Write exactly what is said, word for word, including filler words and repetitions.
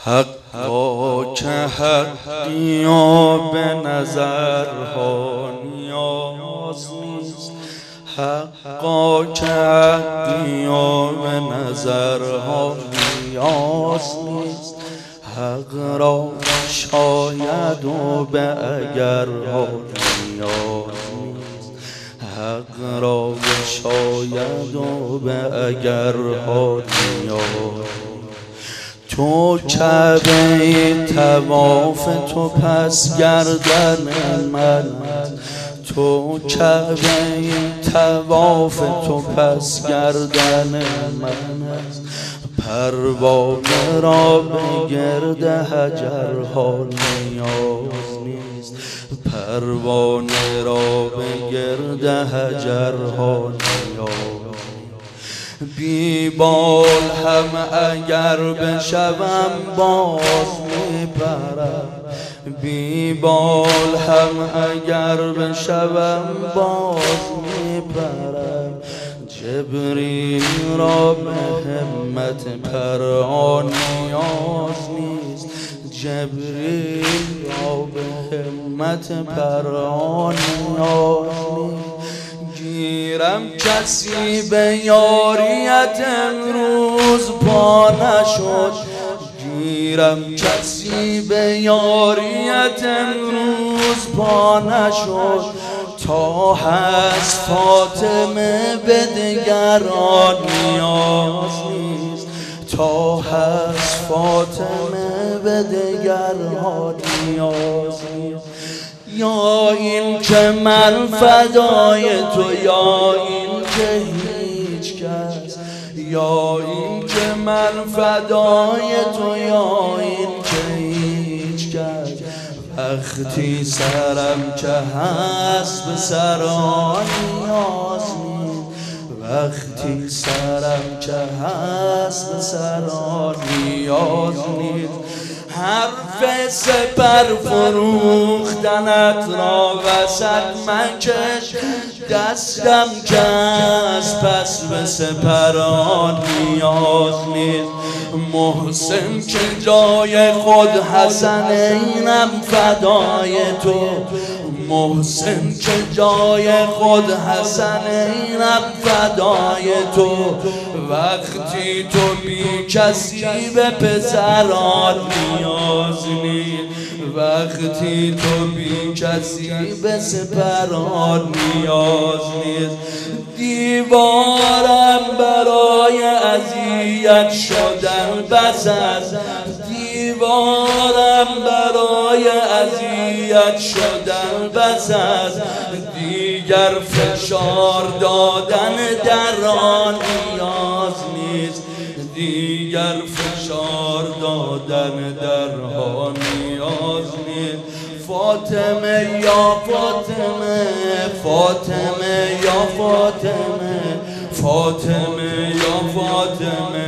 حقا که حقی و به نظرها نیاز نیست، حقا که حقی و به نظرها نیاز نیست، حق را شاید و به اگرها نیاز نیست، حق را شاید و به اگرها نیاز. تو کعبه طواف تو پس گردن من، تو کعبه طواف تو پس گردن من است، پروانه را به گرد حجرها نیاز نیست، پروانه را به گرد حجرها نیاز. بی بال هم اگر بشوم باز میپرم، بی بال هم اگر بشوم باز میپرم، جبریل را به همت پران نیاز نیست، جبریل را به همت پران نیاز نیست. گیرم کسی به یاریت امروز پا نشد، گیرم کسی به یاریت امروز پا نشد، تا هست فاطمه به دگران نیاز نیست، تا هست فاطمه به دگران نیاز نیست. یا این که من فدای تو، یا این که هیچ کس، یا این که من فدای تو، یا این که هیچ کس. وقتی سرم که هست به سران نیاز نیست، وقتی سرم که هست به سران نیاز نیست. حرف سپر فروختنت را وسط مکش، دستم که است پس به سپران نیاز نیست. محسن که جای خود حسنینم فدای تو، محسن که جای خود حسنینم فدای تو. وقتی تو بی کسی به پسران نیاز نیست، وقتی تو بی کسی به سپران نیاز نیست. دیوارم برای اذیت شدن بس است، دیوارم برای اذیت شدن بس است، دیگر فشار دادن در آن نیاز نیست، دیگر فشار دادن در آن نیاز نیست. فاطمه یا فاطمه، فاطمه یا فاطمه، فاطمه یا فاطمه،